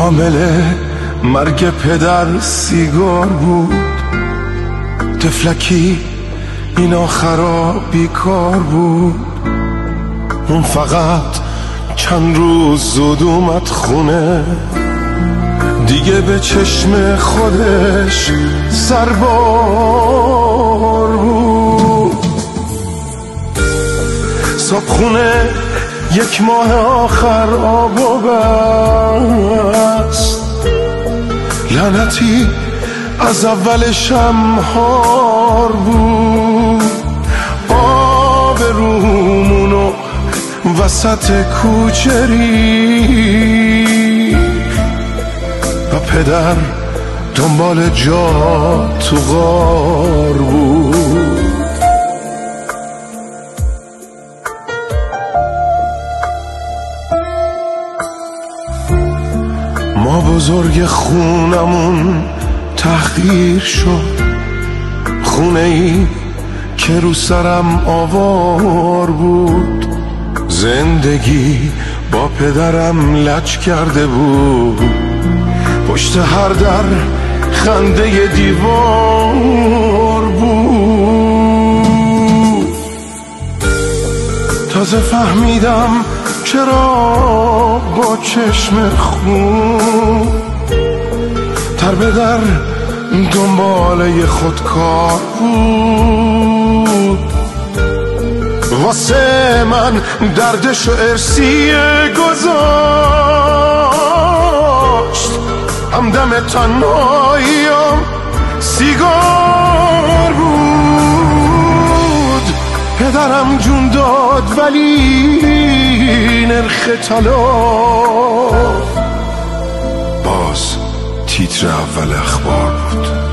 حامل مرگ پدر سیگار بود. تفلکی این آخرا بیکار بود. اون فقط چند روز زود اومد خونه، دیگه به چشم خودش سربار بود. صبحونه یک ماه آخر آب و بست، لعنتی از اولش هم هار بود. آب رومونو وسط کوچه ریخت و پدر دنبال جا تو غار بود. ما بزرگ خونمون تحقیر شد، خونه ای که رو سرم آوار بود. زندگی با پدرم لج کرده بود، پشت هر در خنده دیوار بود. تازه فهمیدم چرا با چشم خون در به در دنباله خودکار بود. واسه من دردش و ارسیه گذاشت، همدم تنهاییم سیگار بود. پدرم جون داد ولی نرخ طلا باز تیتر اول اخبار بود.